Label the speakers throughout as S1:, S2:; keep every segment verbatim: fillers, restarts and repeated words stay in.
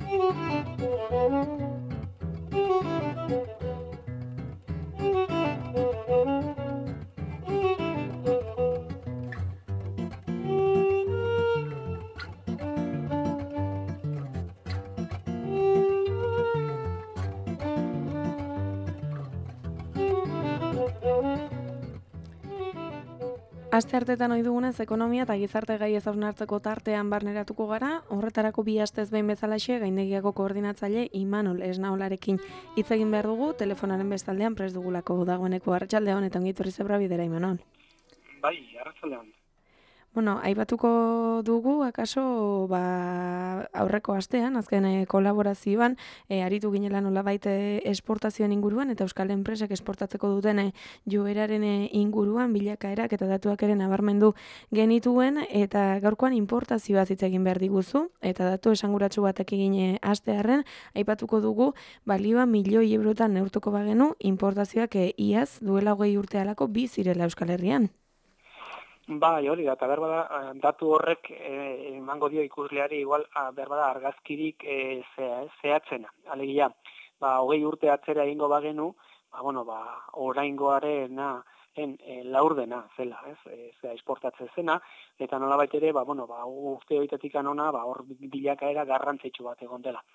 S1: Aste hartetan ohi dugunez, ekonomia eta gizarte gai ez hausnartzeko tartean barneratuko gara, horretarako bi astez behin bezalaxe gaindegiako koordinatzaile Imanol Esnaolarekin hitz egin behar dugu, telefonaren bestaldean prest dugulako dagoeneko. Arratsaldeon eta ongi etorri zebra bidera, Imanol.
S2: Bai, arratsaldeon.
S1: Bueno, aipatuko dugu, akaso, ba, aurreko astean, azken e, kolaborazioan, e, aritu ginela nolabait esportazioen inguruan, eta euskal enpresek esportatzeko duten e, joeraren inguruan, bilakaerak eta datuak ere nabarmendu genituen, eta gaurkoan importazioa hitz egin behar diguzu, eta datu esanguratsu batek egin astearren, aipatuko dugu, balioa milioi eurotan neurtuko bagenu, importazioak e, iaz duela hogei urte alako bi zirela Euskal Herrian.
S2: Bai, hori da, eta berbada, datu horrek eh, emango dio ikusleari igual, berbada argazkirik eh, zehatzena. Alegia, ba, hogei urte atzera egingo bagenu, ba, bueno, ba, oraingoarena en, e, laurdena zela, ez, e, zera esportatzen zena, eta nolabait ere, ba, bueno, ba, urte horitatik anona, ba, hor bilakaera garrantzitsu bat egon dela.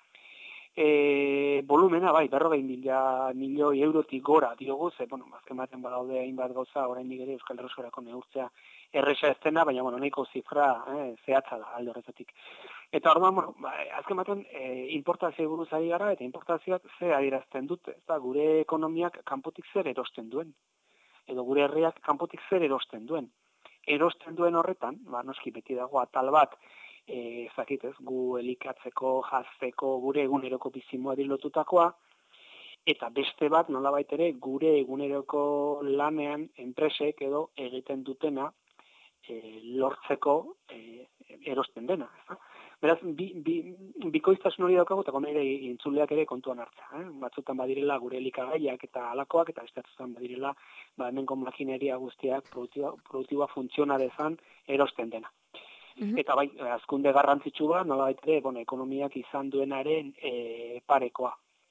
S2: E, volumena, bai, berrogei mila milioi eurotik gora diogu, ze, bueno, azken baten badaude hainbat gauza, oraindik ere Euskal Herrisorako neurtzea erresa ez dena, baina, bueno, nahiko zifra eh, zehatza da, alde horretatik. Eta orduan, bueno, ba, azken baten e, importazio buruz ari gara, eta importazioak ze adierazten dute, eta gure ekonomiak kanpotik zer erosten duen, edo gure herriak kanpotik zer erosten duen. Erosten duen horretan, ba, noski beti dago atal bat, E, zakitez, gu elikatzeko, jazteko, gure eguneroko bizimoari lotutakoa, eta beste bat, nolabait ere, gure eguneroko lanean enpresek edo egiten dutena e, lortzeko e, erosten dena. Ez? Beraz, bi, bi, bikoiztasun hori daukagu, eta konera intzuleak ere kontuan hartza. Eh? Batzutan badirela gure elikagaiak eta alakoak, eta bestetan badirela ba, hemenko makineria guztiak produktiba, produktiba funtziona dezan erosten dena. Eta bai, hazkunde garrantzitsua, nolabait ere, bueno, ekonomiak izan duenaren e, parekoa.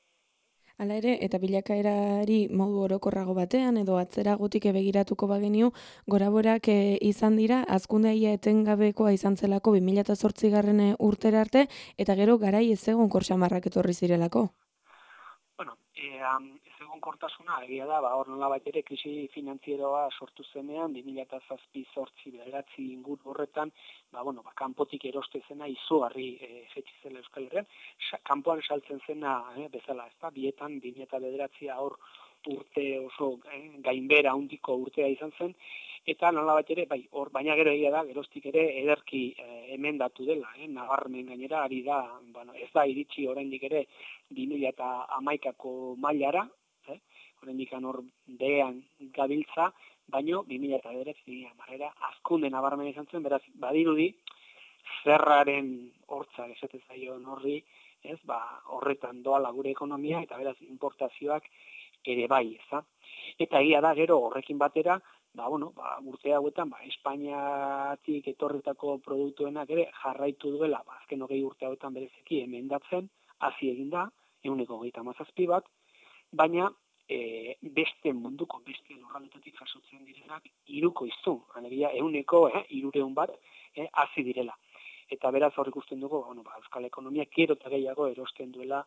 S1: Hala ere, eta bilakaerari modu orokorrago batean, edo atzeragotik begiratuko bageniu, goraborak e, izan dira, hazkundeia etengabekoa izan zelako bi mila zortzigarren urtera arte, eta gero garai ez egon korsamarrak etorri zirelako.
S2: Bueno, e, um, ez egon kortasuna, egia da, ba, hor nolabait ere krisi finanzieroa sortu zenean, bi mila zazpi zortzi bederatzi inguru horretan, ba, bueno, ba, kanpotik eroste zena izugarri e, jetzi zela Euskal Herrian, kanpoan saltzen zena eh, bezala, ez da, bietan, bi mila bederatzia hor urte oso eh, gainbera handiko urtea izan zen, eta nolabait ere, bai, hor, baina gero egia da, geroztik ere ederki eh, emendatu dela, eh, nabarmen gainera, ari da, bueno, ez da iritsi oraindik ere bi mila hamaikako mailara, eh, oraindik hor behean gabiltza, baino bi mila bederatzi hamarera hazkunde nabarmen izan zen, beraz, badirudi, zerraren hortza esate zaion horri, ez, ba, horretan doala gure ekonomia, eta beraz, importazioak ere bai, ez. Eta egia da, gero horrekin batera, ba, bueno, ba, urte hauetan, ba, Espainiatik etorritako produktuenak ere jarraitu duela, ba, azken hogei urte hauetan berezeki emendatzen, hasi egin da, ehuneko hogeita hamazazpi bat, baina e, beste munduko, beste lurraldetatik jasotzen direnak hiruko iztu, alegia ehuneko eh, hirureun bat eh, hasi direla. Eta beraz hor ikusten dugu, bueno, ba, euskal ekonomia gero eta gehiago erosten duela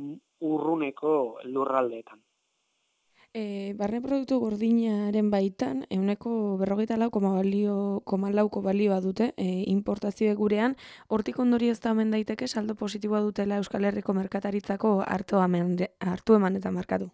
S2: urruneko lurraldeetan.
S1: E, barne produktu gordinaren baitan, ehuneko berrogeita lau koma balio, koma lauko balioa dute e, importazioe gurean, hortik ondorio ez da omen daiteke saldo positiboa dutela Euskal Herriko merkataritzako hartu eman eta markatu.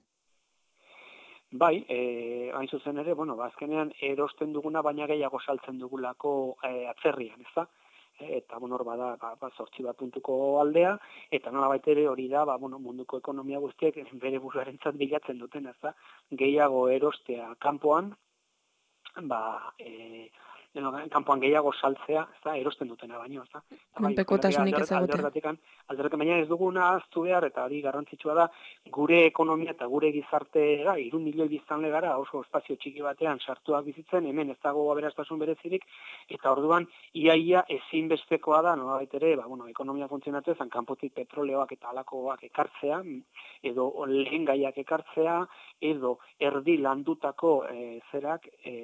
S2: Bai, e, hain zuzen ere, bueno, azkenean erosten duguna baina gehiago saltzen dugulako e, atzerrian, ez da? Eta bueno, hor bada ba, ba, zortzi bat puntuko aldea, eta nolabait ere hori da, ba, bueno, munduko ekonomia guztiek bere buruarentzat bilatzen duten, ez da, gehiago erostea kanpoan, ba, e, edo kanpoan gehiago saltzea, ez da, erosten dutena baino, ez da. Eta bai, Euskal Herria
S1: Menpekotasunik ez
S2: alde
S1: egotea.
S2: horretatik, alde horretatik, baina ez duguna ahaztu behar, eta hori garrantzitsua da, gure ekonomia eta gure gizartea, hiru milioi biztanle gara, oso espazio txiki batean sartuak bizitzen, hemen ez dago aberastasun berezirik, eta orduan, iaia ezinbestekoa da, nolabait ere, ba, bueno, ekonomia funtzionatu ezan, kanpotik petroleoak eta halakoak ekartzea, edo lehen gaiak ekartzea, edo erdi landutako e, zerak, e,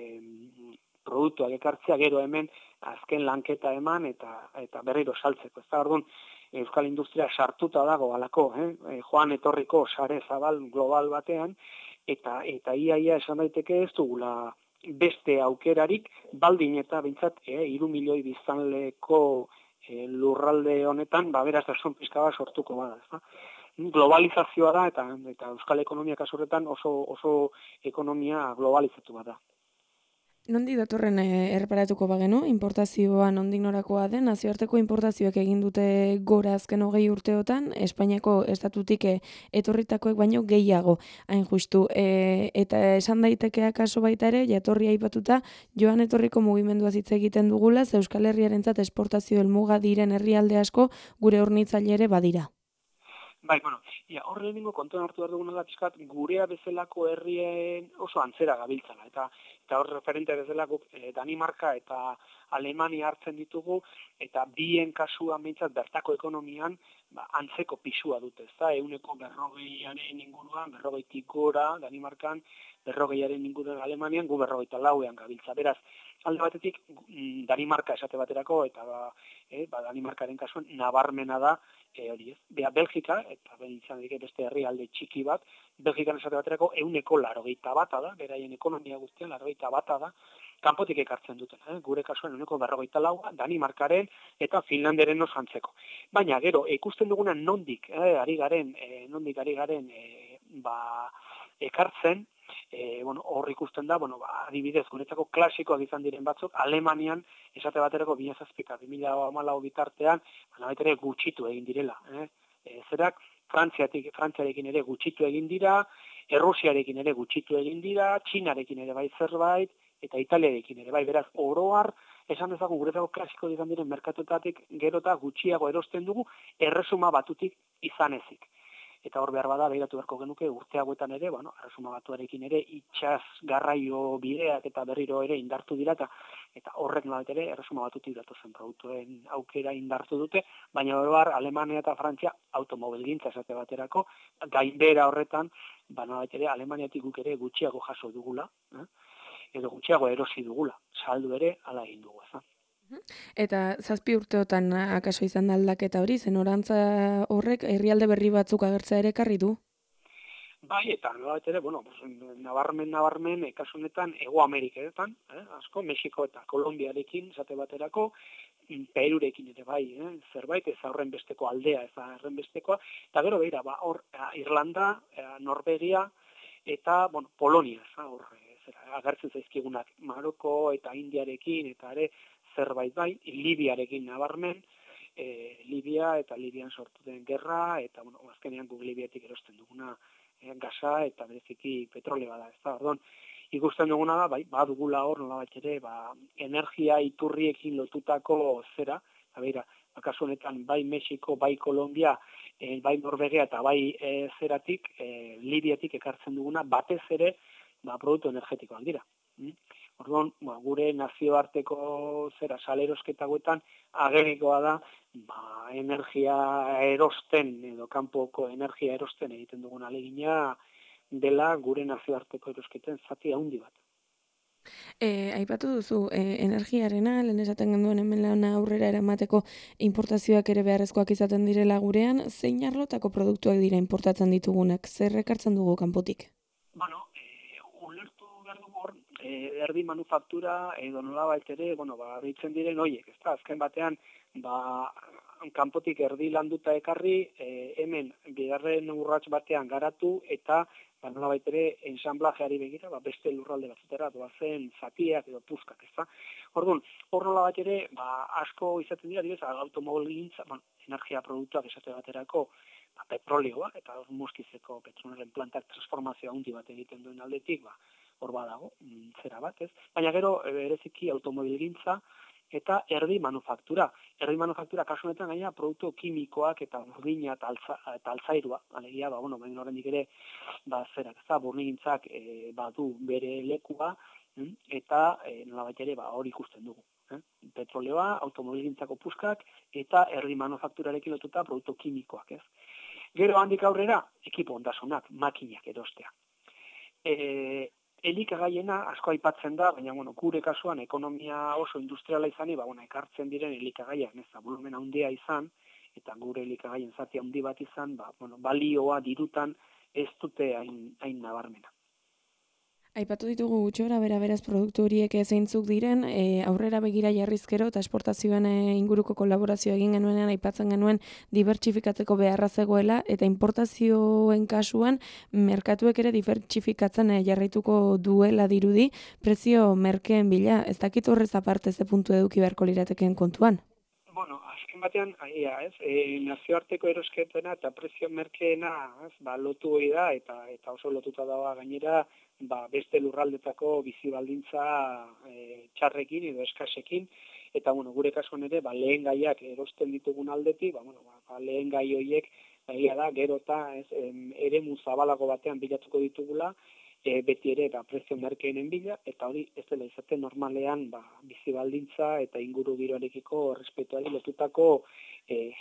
S2: produktuak ekartzea, gero hemen azken lanketa eman eta eta berriro saltzeko. Ez da, orduan, Euskal Industria sartuta dago alako, eh? joan etorriko sare zabal global batean, eta eta iaia esan daiteke ez dugula beste aukerarik, baldin eta bintzat, eh, hiru milioi biztanleko eh, lurralde honetan, ba, beraztasun pixka bat sortuko bada, ez da. Globalizazioa da, eta, eta Euskal Ekonomia kasurretan oso, oso ekonomia globalizatu bat da.
S1: Nondi datorren e, erreparatuko bagenu, importazioa nondik norakoa den, nazioarteko importazioak egin dute gora azken hogei urteotan, Espainiako estatutik e, etorritakoek baino gehiago, hain justu. E, eta esan daitekeak kaso baita ere, jatorria aipatuta, joan etorriko mugimendua hitz egiten dugula, ze Euskal Herriarentzat esportazio helmuga diren herrialde asko gure hornitzaile ere badira.
S2: Bai, bueno, ja, hor lehenengo kontuan hartu behar duguna da pixkat gurea bezalako herrien oso antzera gabiltzala. Eta, eta hor referente bezala guk eh, Danimarka eta Alemania hartzen ditugu, eta bien kasuan behintzat bertako ekonomian ba, antzeko pisua dute. Ez da, euneko berrogeiaren inguruan, berrogeitik gora Danimarkan, berrogeiaren inguruan Alemanian, gu berrogeita lauean gabiltza. Beraz, alde batetik Danimarka esate baterako, eta ba, eh, ba, Danimarkaren kasuan nabarmena da, E, hori ez, Bea, Belgika, eta izan dike beste herrialde txiki bat, Belgikan esate baterako euneko larogeita bata da, beraien ekonomia guztian larogeita bata da, kanpotik ekartzen duten, eh? gure kasuan euneko berrogeita laua, Danimarkaren eta Finlanderen osantzeko. Baina, gero, ikusten duguna nondik, eh, ari garen, eh, nondik ari garen, eh, ba, ekartzen, E, bueno, hor ikusten da, bueno, ba, adibidez, guretzako klasikoak izan diren batzuk, Alemanian, esate baterako bi mila zazpika, bi mila hamalau bitartean, baina ere gutxitu egin direla. Eh? E, zerak, Frantziatik, Frantziarekin ere gutxitu egin dira, Errusiarekin ere gutxitu egin dira, Txinarekin ere bai zerbait, eta Italiarekin ere bai, beraz, oroar, esan dezagun guretzako klasiko izan diren merkatuetatik gerota gutxiago erosten dugu, erresuma batutik izan ezik. Eta hor behar bada, behiratu beharko genuke urte hauetan ere, bueno, erresuma batuarekin ere, itxas garraio bideak eta berriro ere indartu dira, eta, eta horrek nolait ere, erresuma batutik datozen produktuen aukera indartu dute, baina oroar, Alemania eta Frantzia automobilgintza esate baterako, gainbera horretan, ba nolait ere, Alemaniatik guk ere gutxiago jaso dugula, eh? edo gutxiago erosi dugula, saldu ere, ala egin dugu, ez da.
S1: Eta zazpi urteotan akaso izan da aldaketa hori, zen orantza horrek herrialde berri batzuk agertzea ere ekarri du?
S2: Bai, eta nolabait ere, bueno, nabarmen, nabarmen, kasu honetan, Hego Ameriketan, eh, asko, Mexiko eta Kolombiarekin, esate baterako, Perurekin ere bai, eh, zerbait, ez horren besteko aldea, ez horren bestekoa, eta gero behira, ba, hor, Irlanda, Norvegia, eta, bueno, Polonia, hor, zera, agertzen zaizkigunak, Maroko eta Indiarekin, eta ere, zerbait bai, Libiarekin nabarmen, e, Libia eta Libian sortu den gerra, eta, bueno, azkenean guk Libiatik erosten duguna, E, gasa eta bereziki petrolea da, ez da, orduan, ikusten duguna da, bai, badugula hor, nolabait ere, ba, energia iturriekin lotutako zera, eta beira, kasu honetan, bai Mexiko, bai Kolombia, e, bai Norvegia eta bai e, zeratik, e, Libiatik ekartzen duguna, batez ere, ba, produktu energetikoak dira. Mm? Orduan, ba, gure nazioarteko zera salerosketagoetan agerikoa da, ba, energia erosten edo kanpoko energia erosten egiten dugun alegina dela gure nazioarteko erosketen zati handi bat.
S1: E, aipatu duzu, e, energiarena, lehen esaten genduen hemen lan aurrera eramateko importazioak ere beharrezkoak izaten direla gurean, zein arlotako produktuak dira importatzen ditugunak, zer ekartzen dugu kanpotik?
S2: Bueno, e, ulertu behar dugu hor, e, erdi manufaktura edo nolabait ere, bueno, ba, deitzen diren hoiek, ezta, azken batean, ba, kanpotik erdi landuta ekarri, e, hemen bigarren urrats batean garatu eta ba, nolabait ere ensamblajeari begira, ba, beste lurralde batzutera doazen zatiak edo puzkak, ezta. Orduan, hor nolabait ere, ba, asko izaten dira, dira, automobilgintza, bueno, energia produktuak esate baterako, petrolioa, eta muskizeko petrolaren plantak transformazioa handi bat egiten duen aldetik, ba, hor badago, zera bat, ez? Baina gero, bereziki automobilgintza, eta erdi manufaktura. Erdi manufaktura kasu honetan gaina produktu kimikoak eta burdina eta, altza, eta altzairua. Alegia, ba, bueno, baina horrendik ere, ba, zerak, ez da, burnigintzak e, badu bere lekua, eta e, nolabait ere, ba, hori ikusten dugu. Eh? Petroleoa, automobilgintzako puskak, eta erdi manufakturarekin lotuta produktu kimikoak, ez? Gero handik aurrera, ekipo ondasunak, makinak erostea. E, Elikagaiena asko aipatzen da, baina bueno, gure kasuan ekonomia oso industriala izani, ba, bueno, ekartzen diren elikagaiak, ez da, volumen handia izan, eta gure elikagaien zati handi bat izan, ba, bueno, balioa dirutan ez dute hain, hain nabarmena.
S1: Aipatu ditugu gutxora bera beraz produktu horiek zeintzuk diren, e, aurrera begira jarrizkero eta esportazioen e, inguruko kolaborazio egin genuenean aipatzen genuen dibertsifikatzeko beharra zegoela eta importazioen kasuan merkatuek ere dibertsifikatzen e, jarraituko duela dirudi prezio merkeen bila. Ez dakit horrez aparte ze puntu eduki beharko liratekeen kontuan?
S2: Bueno, azken batean, aia, ez, e, nazioarteko erosketena eta prezio merkeena, ez, ba, lotu hori da, eta eta oso lotuta dagoa gainera, ba, beste lurraldetako bizi baldintza e, txarrekin edo eskasekin, eta bueno, gure kasuan ere, ba, lehen gaiak erosten ditugun aldetik, ba, bueno, ba, lehen gai horiek, egia da, gero eta ez, em, eremu zabalago batean bilatuko ditugula, e, beti ere ba, prezio merkeenen bila, eta hori ez dela izaten normalean ba, bizi baldintza eta inguru giroarekiko respetuari lotutako e,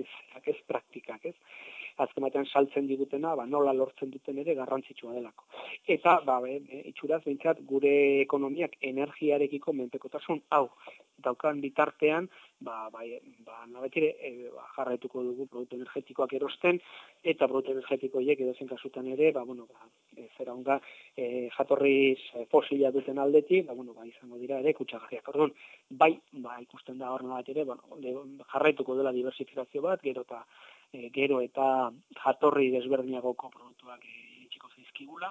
S2: ez praktikak, ez? Azken batean saltzen digutena, ba, nola lortzen duten ere garrantzitsua delako. Eta, ba, be, itxuraz, behintzat, gure ekonomiak energiarekiko menpekotasun hau daukan bitartean, ba, ba, ba nabet ere, e, ba, jarraituko dugu produktu energetikoak erosten, eta produktu energetiko horiek edozen kasutan ere, ba, bueno, ba, e, zera honga, e, jatorriz fosila duten aldetik, ba, bueno, ba, izango dira ere kutsagarriak. Orduan, bai, ba, ikusten da hor nabet ere, bueno, jarraituko dela diversifikazio bat, gero eta E, gero eta jatorri desberdinagoko produktuak e, itxiko zaizkigula.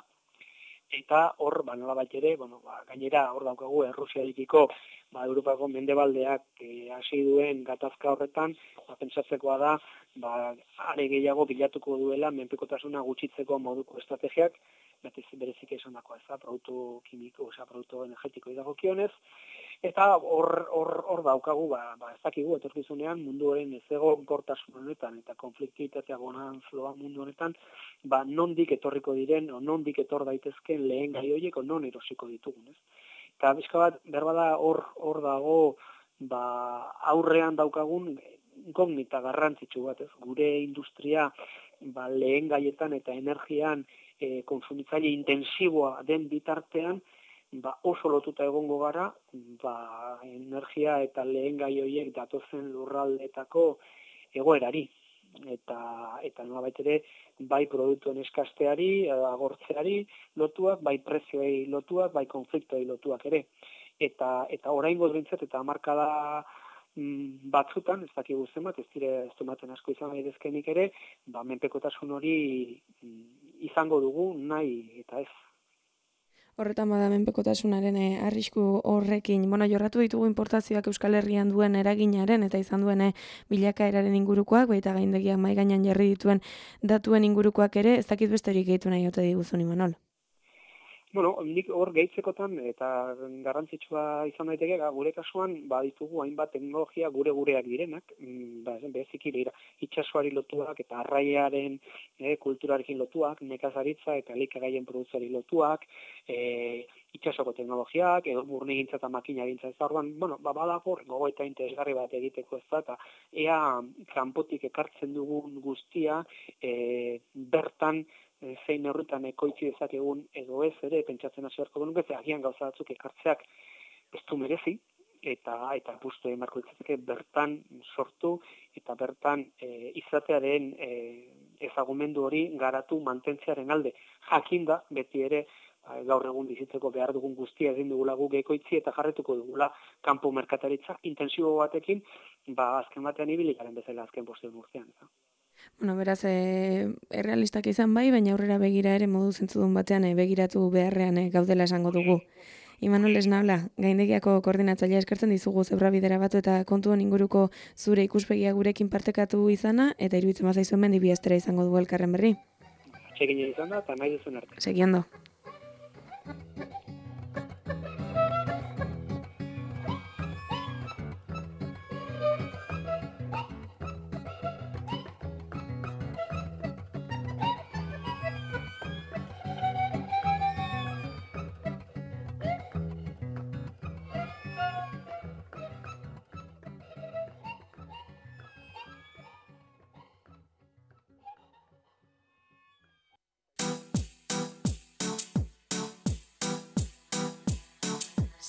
S2: Eta hor, ba, nolabait ere, bueno, ba, gainera hor daukagu Errusiarekiko ba, Europako mendebaldeak e, hasi duen gatazka horretan, ba, pentsatzekoa da, ba, are gehiago bilatuko duela menpekotasuna gutxitzeko moduko estrategiak, batez berezik esan dakoa, ez da, produktu kimiko, oza, produktu energetiko dagokionez, eta hor hor hor daukagu, ba, ba ez dakigu etorkizunean munduaren ezegonkortasun honetan eta konfliktibitatea gonantzloa mundu honetan, ba nondik etorriko diren o nondik etor daitezkeen lehen gai horiek o non erosiko ditugun, ez? Eta bizka bat berbada hor hor dago ba aurrean daukagun inkognita garrantzitsu bat, ez? Gure industria ba lehen gaietan eta energian e, konsumitzaile intensiboa den bitartean ba oso lotuta egongo gara, ba energia eta lehen gai horiek datozen lurraldetako egoerari. Eta eta nolabait ere bai produktuen eskasteari, agortzeari lotuak, bai prezioei lotuak, bai konfliktoei lotuak ere. Eta eta oraingoz behintzat eta hamarkada mm, batzutan, ez dakigu zenbat, ez dire ez ematen asko izan daitezkeenik ere, ba menpekotasun hori mm, izango dugu nahi eta ez.
S1: Horretan bada menpekotasunaren e, arrisku horrekin, bueno, jorratu ditugu importazioak Euskal Herrian duen eraginaren eta izan duen e, bilakaeraren ingurukoak, baita gaindegiak mai gainean jarri dituen datuen ingurukoak ere, ez dakit besterik gehitu nahi ote diguzun, Imanol.
S2: Bueno, nik hor gehitzekotan eta garrantzitsua izan daiteke, gure kasuan ba ditugu hainbat teknologia gure gureak direnak, ba beziki dira itsasoari lotuak eta arraiaren eh, kulturarekin lotuak, nekazaritza eta elikagaien produkzioari lotuak, eh, itsasoko teknologiak edo burnigintza eta makinagintza ez da. Orduan, bueno, ba badago gogoeta interesgarri bat egiteko ez da, eta ea kanpotik ekartzen dugun guztia eh, bertan zein neurritan ekoitzi dezakegun edo ez ere, pentsatzen hasi beharko genuke, ze agian gauza batzuk ekartzeak ez du merezi, eta eta apustu egin beharko litzateke bertan sortu eta bertan e, izatearen e, ezagumendu hori garatu mantentzearen alde. Jakinda, beti ere, gaur egun bizitzeko behar dugun guztia egin dugula guk ekoitzi eta jarretuko dugula kanpo merkataritza intensibo batekin, ba azken batean ibili garen bezala azken bosteun urtean. Eta.
S1: Bueno, beraz, e, errealistak izan bai, baina aurrera begira ere modu zentzudun batean e, begiratu beharrean e, gaudela esango dugu. Imanol Esnabla, gaindegiako koordinatzailea eskertzen dizugu zebra bidera batu eta kontuan inguruko zure ikuspegia gurekin partekatu izana, eta iruditzen bazaizuen mendi bi astera izango dugu elkarren berri.
S2: Txekin izan da, eta nahi duzun arte.
S1: Segiondo.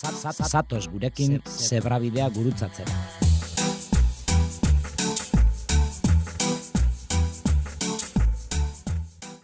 S3: Zatoz gurekin zebrabidea gurutzatzera.